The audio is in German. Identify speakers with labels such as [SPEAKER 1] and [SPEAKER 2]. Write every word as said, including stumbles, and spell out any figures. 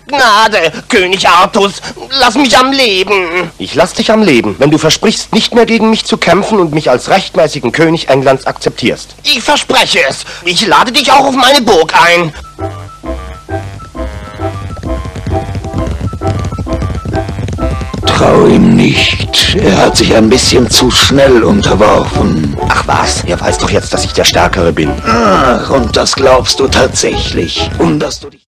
[SPEAKER 1] Gnade, König Artus, lass mich am Leben. Ich lass dich am Leben, wenn du versprichst, nicht mehr gegen mich zu kämpfen und mich als rechtmäßigen König Englands akzeptierst. Ich verspreche es. Ich lade dich auch auf meine Burg ein.
[SPEAKER 2] Trau ihm nicht. Er hat sich ein bisschen zu schnell unterworfen.
[SPEAKER 1] Ach was, er weiß doch jetzt, dass ich der Stärkere bin.
[SPEAKER 2] Ach, und das glaubst du tatsächlich. Und dass du dich